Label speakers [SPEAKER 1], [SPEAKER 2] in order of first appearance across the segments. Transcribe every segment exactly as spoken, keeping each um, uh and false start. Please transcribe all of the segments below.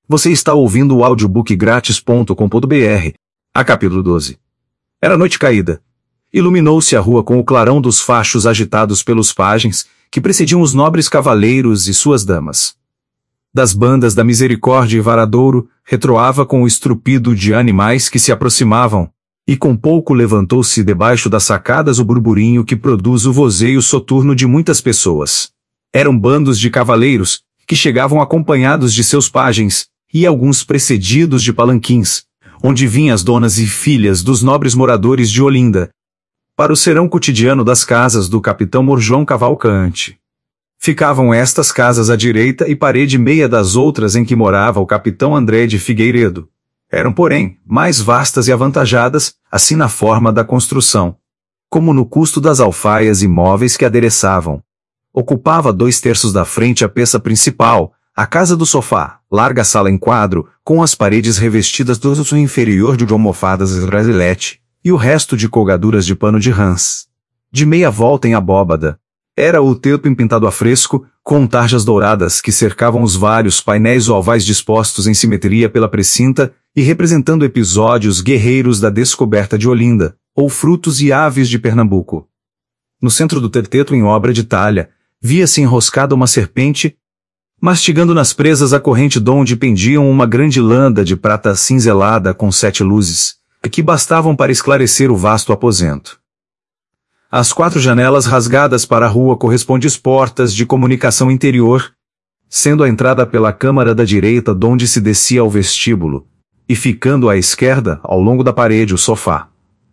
[SPEAKER 1] Você está ouvindo o audiobook grátis ponto com ponto br. A capítulo doze. Era noite caída. Iluminou-se a rua com o clarão dos fachos agitados pelos pajens, que precediam os nobres cavaleiros e suas damas. Das bandas da Misericórdia e Varadouro, retroava com o estrupido de animais que se aproximavam, e com pouco levantou-se debaixo das sacadas o burburinho que produz o vozeio soturno de muitas pessoas. Eram bandos de cavaleiros, que chegavam acompanhados de seus pajens, e alguns precedidos de palanquins, onde vinham as donas e filhas dos nobres moradores de Olinda, para o serão cotidiano das casas do capitão Mor João Cavalcante. Ficavam estas casas à direita e parede meia das outras em que morava o capitão André de Figueiredo. Eram, porém, mais vastas e avantajadas, assim na forma da construção, como no custo das alfaias e móveis que adereçavam. Ocupava dois terços da frente a peça principal, a casa do sofá, larga sala em quadro, com as paredes revestidas do uso inferior de almofadas israelite, e o resto de colgaduras de pano de rãs. De meia volta em abóbada. Era o teto pintado a fresco, com tarjas douradas que cercavam os vários painéis ovais dispostos em simetria pela precinta e representando episódios guerreiros da descoberta de Olinda, ou frutos e aves de Pernambuco. No centro do terteto em obra de talha, via-se enroscada uma serpente, mastigando nas presas a corrente donde pendiam uma grande landa de prata cinzelada com sete luzes, que bastavam para esclarecer o vasto aposento. As quatro janelas rasgadas para a rua correspondem portas de comunicação interior, sendo a entrada pela câmara da direita donde se descia ao vestíbulo, e ficando à esquerda, ao longo da parede, o sofá.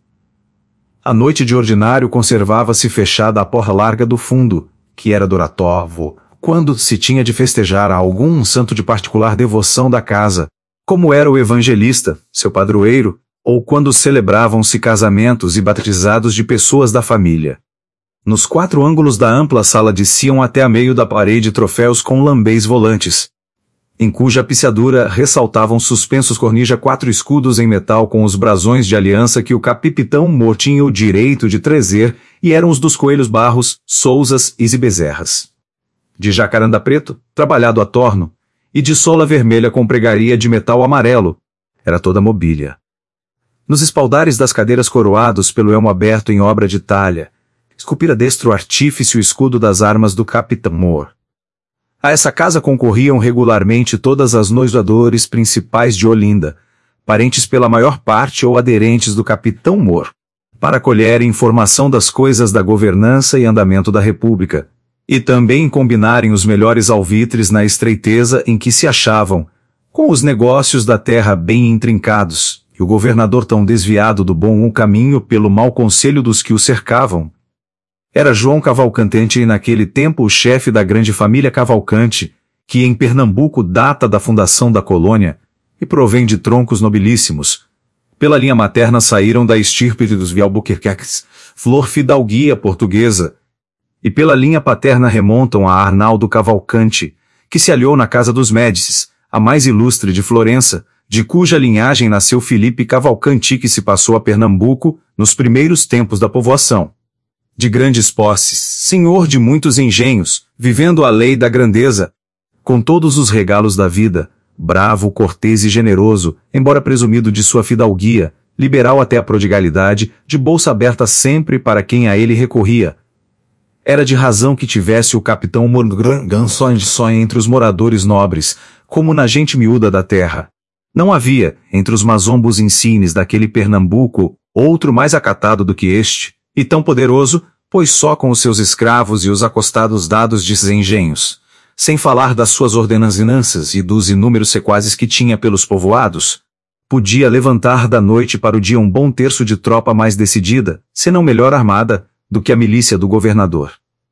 [SPEAKER 1] A noite de ordinário conservava-se fechada a porta larga do fundo, que era do oratório, quando se tinha de festejar a algum santo de particular devoção da casa, como era o evangelista, seu padroeiro, ou quando celebravam-se casamentos e batizados de pessoas da família. Nos quatro ângulos da ampla sala desciam até a meio da parede troféus com lambês volantes, em cuja piciadura ressaltavam suspensos cornija quatro escudos em metal com os brasões de aliança que o capitão Mor tinha o direito de trazer, e eram os dos coelhos Barros, Souzas e Bezerras. De jacaranda preto, trabalhado a torno, e de sola vermelha com pregaria de metal amarelo, era toda a mobília. Nos espaldares das cadeiras coroados pelo elmo aberto em obra de talha, esculpira destro artífice o escudo das armas do capitão Mor. A essa casa concorriam regularmente todas as noivoadores principais de Olinda, parentes pela maior parte ou aderentes do capitão Mor, para colher informação das coisas da governança e andamento da república, e também combinarem os melhores alvitres na estreiteza em que se achavam, com os negócios da terra bem intrincados, e o governador tão desviado do bom caminho pelo mau conselho dos que o cercavam. Era João Cavalcante e naquele tempo o chefe da grande família Cavalcante, que em Pernambuco data da fundação da colônia, e provém de troncos nobilíssimos. Pela linha materna saíram da estirpe dos Albuquerques, flor fidalguia portuguesa, e pela linha paterna remontam a Arnaldo Cavalcante, que se aliou na casa dos Médicis, a mais ilustre de Florença, de cuja linhagem nasceu Filipe Cavalcanti que se passou a Pernambuco, nos primeiros tempos da povoação. De grandes posses, senhor de muitos engenhos, vivendo a lei da grandeza, com todos os regalos da vida, bravo, cortês e generoso, embora presumido de sua fidalguia, liberal até a prodigalidade, de bolsa aberta sempre para quem a ele recorria. Era de razão que tivesse o capitão Morgan sonho entre os moradores nobres, como na gente miúda da terra. Não havia, entre os mazombos insignes daquele Pernambuco, outro mais acatado do que este, e tão poderoso, pois só com os seus escravos e os acostados dados de engenhos, sem falar das suas ordenanças e dos inúmeros sequazes que tinha pelos povoados, podia levantar da noite para o dia um bom terço de tropa mais decidida, se não melhor armada, do que a milícia do governador.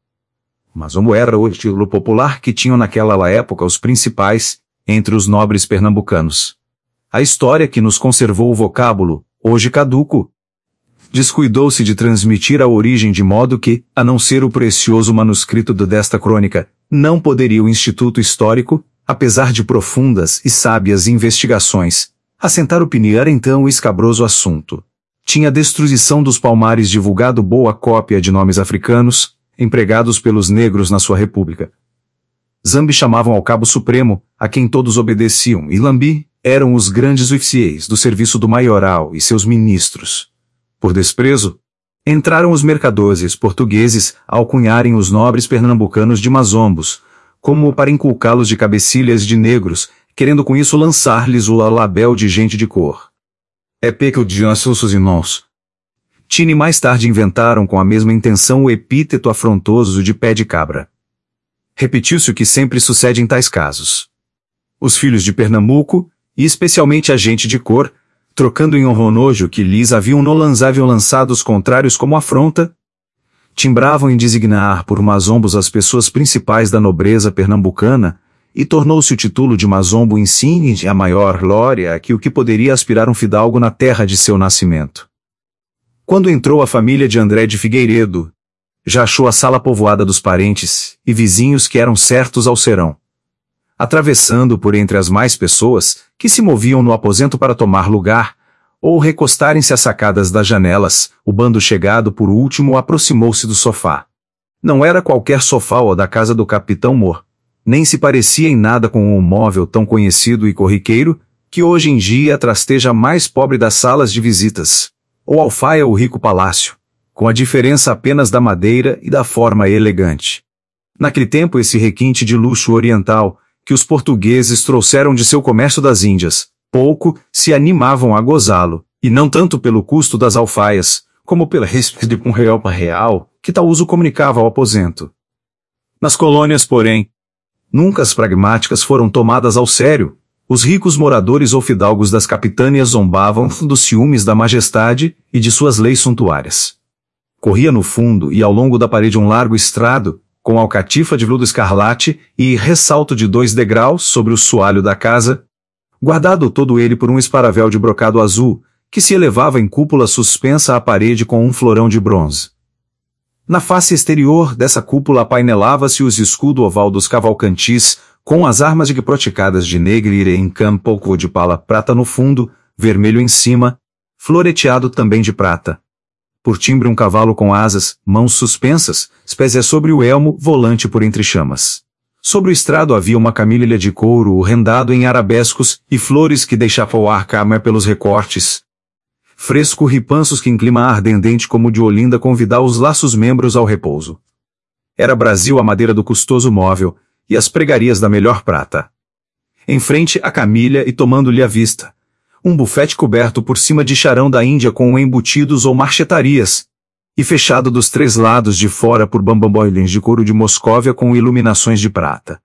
[SPEAKER 1] Mas como era o estilo popular que tinham naquela época os principais, entre os nobres pernambucanos. A história que nos conservou o vocábulo, hoje caduco, descuidou-se de transmitir a origem de modo que, a não ser o precioso manuscrito desta crônica, não poderia o Instituto Histórico, apesar de profundas e sábias investigações, assentar opinião então o escabroso assunto. Tinha a destruição dos palmares divulgado boa cópia de nomes africanos, empregados pelos negros na sua república. Zambi chamavam ao Cabo Supremo, a quem todos obedeciam, e Lambi eram os grandes oficiais do serviço do maioral e seus ministros. Por desprezo, entraram os mercadores portugueses a alcunharem os nobres pernambucanos de mazombos, como para inculcá-los de cabecilhas de negros, querendo com isso lançar-lhes o label de gente de cor. É peco de nossos irmãos. Tini mais tarde inventaram com a mesma intenção o epíteto afrontoso de pé de cabra. Repetiu-se o que sempre sucede em tais casos. Os filhos de Pernambuco, e especialmente a gente de cor, trocando em honronojo que lhes haviam no lançável lançados contrários como afronta, timbravam em designar por mazombos as pessoas principais da nobreza pernambucana, e tornou-se o título de mazombo insigne a maior glória que o que poderia aspirar um fidalgo na terra de seu nascimento. Quando entrou a família de André de Figueiredo, já achou a sala povoada dos parentes e vizinhos que eram certos ao serão. Atravessando por entre as mais pessoas, que se moviam no aposento para tomar lugar, ou recostarem-se às sacadas das janelas, o bando chegado por último aproximou-se do sofá. Não era qualquer sofá ou da casa do capitão Moore, nem se parecia em nada com um móvel tão conhecido e corriqueiro, que hoje em dia trasteja a mais pobre das salas de visitas, ou alfaia o rico palácio, com a diferença apenas da madeira e da forma elegante. Naquele tempo esse requinte de luxo oriental, que os portugueses trouxeram de seu comércio das Índias, pouco se animavam a gozá-lo, e não tanto pelo custo das alfaias, como pela respeito de um real para real, que tal uso comunicava ao aposento. Nas colônias, porém, nunca as pragmáticas foram tomadas ao sério. Os ricos moradores ou fidalgos das capitânias zombavam dos ciúmes da majestade e de suas leis suntuárias. Corria no fundo e ao longo da parede um largo estrado, com alcatifa de veludo escarlate e ressalto de dois degraus sobre o soalho da casa, guardado todo ele por um esparavel de brocado azul, que se elevava em cúpula suspensa à parede com um florão de bronze. Na face exterior dessa cúpula apainelava-se os escudo oval dos Cavalcantis, com as armas de proticadas de negre em campo ou de pala prata no fundo, vermelho em cima, floreteado também de prata. Por timbre um cavalo com asas, mãos suspensas, pés sobre o elmo, volante por entre chamas. Sobre o estrado havia uma camilha de couro rendado em arabescos e flores que deixavam o ar camer pelos recortes. Fresco ripanços que em clima ardente como de Olinda convidar os laços membros ao repouso. Era Brasil a madeira do custoso móvel, e as pregarias da melhor prata. Em frente a camilha e tomando-lhe a vista, um bufete coberto por cima de charão da Índia com embutidos ou marchetarias, e fechado dos três lados de fora por bambamboilins de couro de Moscóvia com iluminações de prata.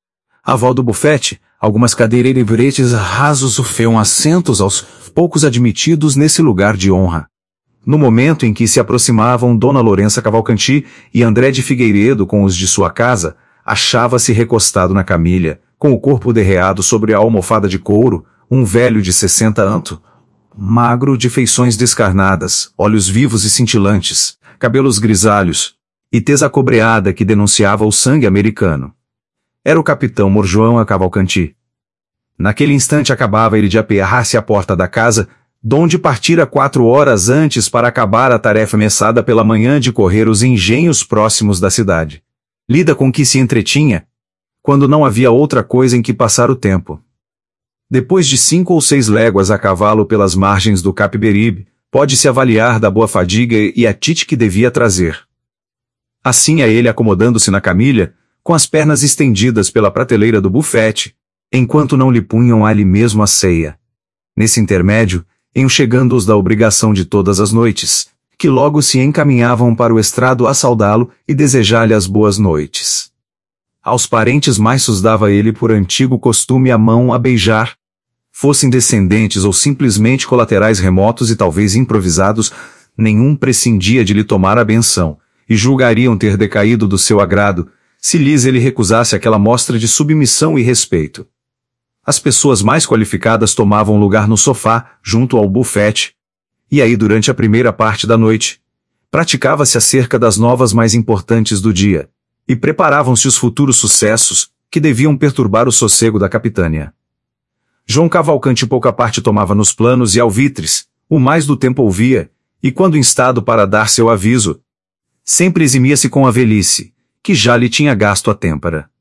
[SPEAKER 1] À volta do bufete, algumas cadeiras e bretes rasos ofeiam assentos aos poucos admitidos nesse lugar de honra. No momento em que se aproximavam Dona Lourença Cavalcanti e André de Figueiredo com os de sua casa, achava-se recostado na camilha, com o corpo derreado sobre a almofada de couro, um velho de sessenta anos, magro de feições descarnadas, olhos vivos e cintilantes, cabelos grisalhos, e tez acobreada que denunciava o sangue americano. Era o capitão Morjoão a Cavalcanti. Naquele instante acabava ele de aperrar-se à porta da casa, donde partira quatro horas antes para acabar a tarefa meçada pela manhã de correr os engenhos próximos da cidade. Lida com que se entretinha, quando não havia outra coisa em que passar o tempo. Depois de cinco ou seis léguas a cavalo pelas margens do Capiberibe, pode-se avaliar da boa fadiga e a tite que devia trazer. Assim a ele acomodando-se na camilha, com as pernas estendidas pela prateleira do bufete, enquanto não lhe punham ali mesmo a ceia. Nesse intermédio, enxergando-os da obrigação de todas as noites, que logo se encaminhavam para o estrado a saudá-lo e desejar-lhe as boas noites. Aos parentes mais sus dava ele por antigo costume a mão a beijar, fossem descendentes ou simplesmente colaterais remotos e talvez improvisados, nenhum prescindia de lhe tomar a benção, e julgariam ter decaído do seu agrado, se lhes ele recusasse aquela mostra de submissão e respeito. As pessoas mais qualificadas tomavam lugar no sofá, junto ao bufete, e aí durante a primeira parte da noite, praticava-se acerca das novas mais importantes do dia, e preparavam-se os futuros sucessos, que deviam perturbar o sossego da capitânia. João Cavalcanti pouca parte tomava nos planos e alvitres, o mais do tempo ouvia, e quando instado para dar seu aviso, sempre eximia-se com a velhice, que já lhe tinha gasto a têmpera.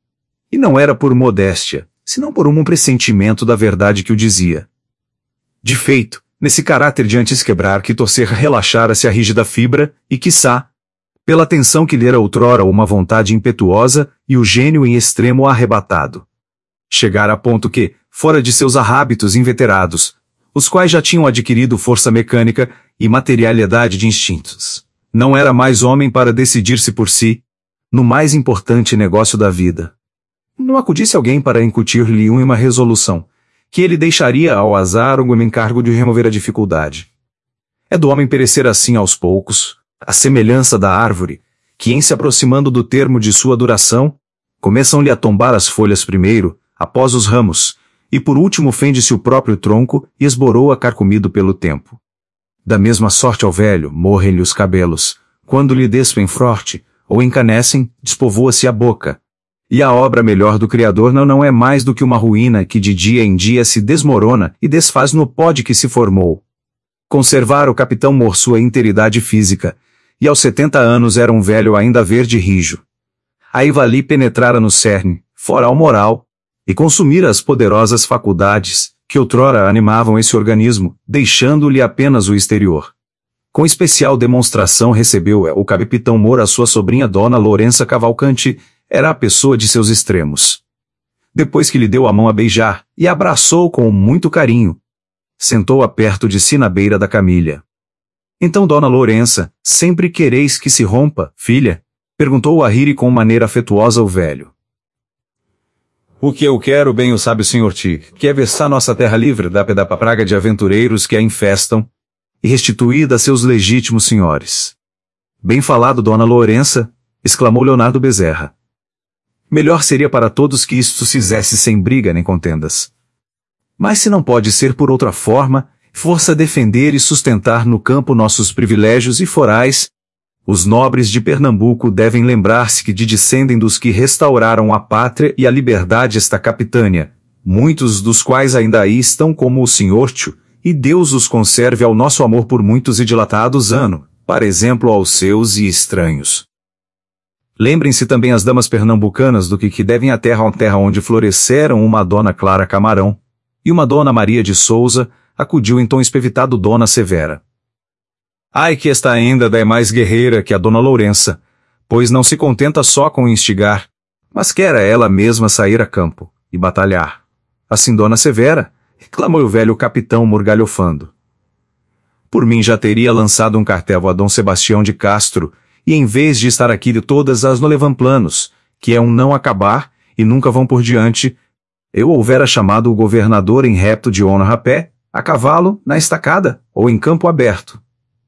[SPEAKER 1] E não era por modéstia, senão por um pressentimento da verdade que o dizia. De feito, nesse caráter de antes quebrar que torcer relaxara-se a rígida fibra, e quiçá, pela tensão que lhe era outrora uma vontade impetuosa e o gênio em extremo arrebatado. Chegara a ponto que, fora de seus arrábitos inveterados, os quais já tinham adquirido força mecânica e materialidade de instintos, não era mais homem para decidir-se por si, no mais importante negócio da vida. Não acudisse alguém para incutir-lhe uma resolução, que ele deixaria ao azar o encargo de remover a dificuldade. É do homem perecer assim aos poucos, à semelhança da árvore, que em se aproximando do termo de sua duração, começam-lhe a tombar as folhas primeiro, após os ramos, e por último fende-se o próprio tronco e esboroa carcomido pelo tempo. Da mesma sorte ao velho, morrem-lhe os cabelos, quando lhe despem forte, ou encanecem, despovoa-se a boca. E a obra melhor do Criador não, não é mais do que uma ruína que de dia em dia se desmorona e desfaz no pó de que se formou. Conservara o capitão Mor sua integridade física, e aos setenta anos era um velho ainda verde rijo. Aí vali penetrara no cerne, fora ao moral, e consumira as poderosas faculdades, que outrora animavam esse organismo, deixando-lhe apenas o exterior. Com especial demonstração recebeu o capitão Mor a sua sobrinha Dona Lourença Cavalcanti, era a pessoa de seus extremos. Depois que lhe deu a mão a beijar, e abraçou com muito carinho, sentou-a perto de si na beira da camilha. Então Dona Lourença, sempre quereis que se rompa, filha? Perguntou a rir com maneira afetuosa o velho. O que eu quero bem o sabe o senhor Ti, que é versar nossa terra livre da da praga de aventureiros que a infestam, e restituída a seus legítimos senhores. Bem falado, Dona Lourença, exclamou Leonardo Bezerra. Melhor seria para todos que isto se fizesse sem briga nem contendas. Mas se não pode ser por outra forma, força defender e sustentar no campo nossos privilégios e forais, os nobres de Pernambuco devem lembrar-se que de descendem dos que restauraram a pátria e a liberdade esta capitânia, muitos dos quais ainda aí estão como o senhor Tio, e Deus os conserve ao nosso amor por muitos e dilatados anos, para exemplo aos seus e estranhos. Lembrem-se também as damas pernambucanas do que, que devem a terra a terra onde floresceram uma Dona Clara Camarão, e uma Dona Maria de Souza, acudiu em tom espevitado Dona Severa. Ai que esta ainda é mais guerreira que a Dona Lourença, pois não se contenta só com instigar, mas quer ela mesma sair a campo, e batalhar. Assim Dona Severa, reclamou o velho capitão morgalhofando. Por mim já teria lançado um cartel a Dom Sebastião de Castro, e em vez de estar aqui de todas as no levamplanos, que é um não acabar, e nunca vão por diante, eu houvera chamado o governador em repto de honra a pé, a cavalo, na estacada, ou em campo aberto.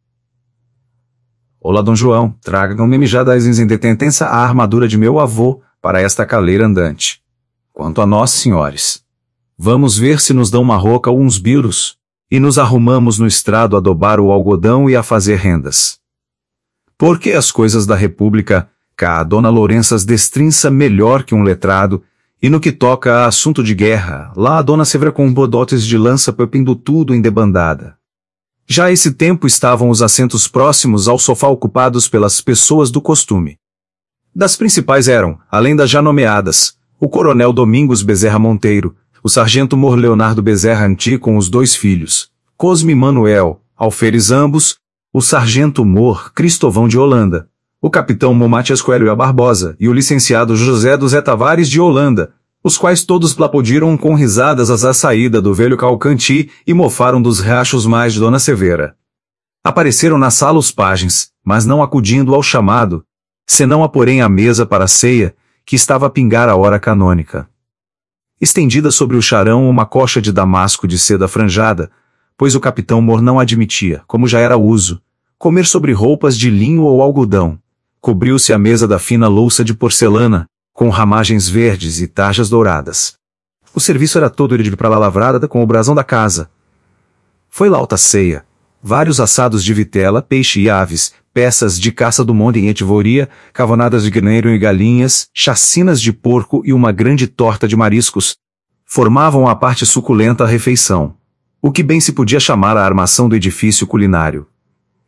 [SPEAKER 1] Olá, Dom João, tragam-me já das indetentença a armadura de meu avô, para esta caleira andante. Quanto a nós, senhores, vamos ver se nos dão uma roca ou uns biros, e nos arrumamos no estrado a dobar o algodão e a fazer rendas. Porque as coisas da República, cá a Dona Lourenças destrinça melhor que um letrado, e no que toca a assunto de guerra, lá a Dona Severa com bodotes de lança pepindo tudo em debandada. Já a esse tempo estavam os assentos próximos ao sofá ocupados pelas pessoas do costume. Das principais eram, além das já nomeadas, o coronel Domingos Bezerra Monteiro, o sargento Mor Leonardo Bezerra Anti com os dois filhos, Cosme Manuel, alferes ambos, o sargento Mor Cristovão de Holanda, o capitão Mor Matias Coelho Barbosa e o licenciado José dos Zé Tavares de Holanda, os quais todos aplaudiram com risadas a saída do velho Cavalcanti e mofaram dos rachos mais de Dona Severa. Apareceram na sala os pajens, mas não acudindo ao chamado, senão a porém à mesa para a ceia, que estava a pingar a hora canônica. Estendida sobre o charão uma coxa de damasco de seda franjada, pois o capitão Mor não admitia, como já era uso, comer sobre roupas de linho ou algodão. Cobriu-se a mesa da fina louça de porcelana, com ramagens verdes e tarjas douradas. O serviço era todo de para lá lavrada com o brasão da casa. Foi lá alta ceia, vários assados de vitela, peixe e aves, peças de caça do monte em etivoria, cavonadas de guineiro e galinhas, chacinas de porco e uma grande torta de mariscos, formavam a parte suculenta da refeição, o que bem se podia chamar a armação do edifício culinário.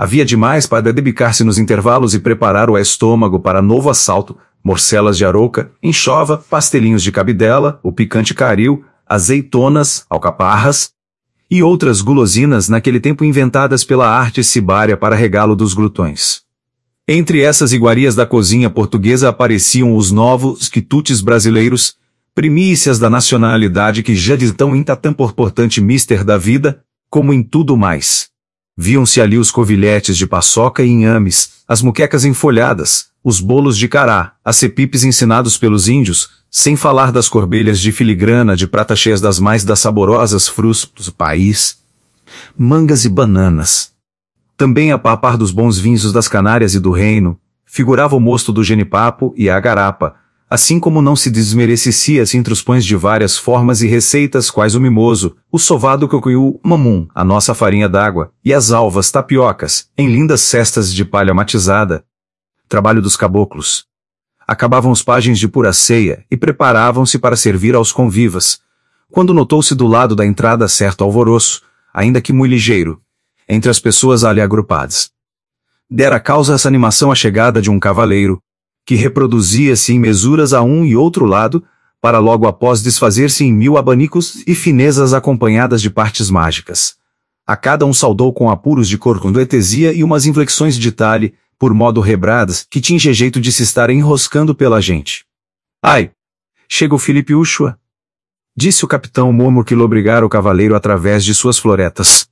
[SPEAKER 1] Havia demais para debicar-se nos intervalos e preparar o estômago para novo assalto, morcelas de arouca, enxova, pastelinhos de cabidela, o picante caril, azeitonas, alcaparras e outras gulosinas naquele tempo inventadas pela arte cibária para regalo dos glutões. Entre essas iguarias da cozinha portuguesa apareciam os novos quitutes brasileiros, primícias da nacionalidade que já de tão importante mister da vida, como em tudo mais. Viam-se ali os covilhetes de paçoca e inhames, as muquecas enfolhadas, os bolos de cará, as cepipes ensinados pelos índios, sem falar das corbelhas de filigrana de prata cheias das mais das saborosas frutas do país, mangas e bananas. Também a par dos bons vinhos das Canárias e do Reino, figurava o mosto do genipapo e a garapa, assim como não se desmerecia entre os pães de várias formas e receitas quais o mimoso, o sovado cocuyu, mamum, a nossa farinha d'água, e as alvas tapiocas, em lindas cestas de palha matizada. Trabalho dos caboclos. Acabavam os pajens de pura ceia e preparavam-se para servir aos convivas, quando notou-se do lado da entrada certo alvoroço, ainda que muito ligeiro, entre as pessoas ali agrupadas. Dera causa essa animação a chegada de um cavaleiro, que reproduzia-se em mesuras a um e outro lado, para logo após desfazer-se em mil abanicos e finezas acompanhadas de partes mágicas. A cada um saudou com apuros de corcundoetesia e umas inflexões de talhe, por modo rebradas, que tinha jeito de se estar enroscando pela gente. Ai! Chega o Filipe Uchoa! Disse o capitão Momo que lobrigara o cavaleiro através de suas floretas.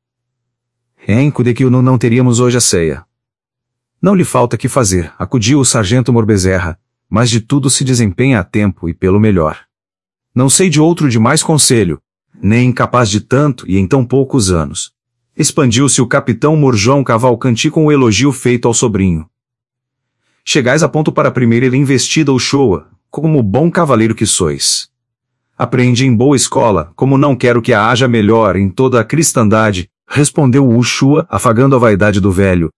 [SPEAKER 1] Enco de que não, não teríamos hoje a ceia. Não lhe falta que fazer, acudiu o sargento Morbezerra, mas de tudo se desempenha a tempo e pelo melhor. Não sei de outro de mais conselho, nem incapaz de tanto e em tão poucos anos. Expandiu-se o capitão Morjão Cavalcanti com o elogio feito ao sobrinho. Chegais a ponto para a primeira investida Uchoa, como bom cavaleiro que sois. Aprendi em boa escola, como não quero que a haja melhor em toda a cristandade, respondeu o Uchoa, afagando a vaidade do velho,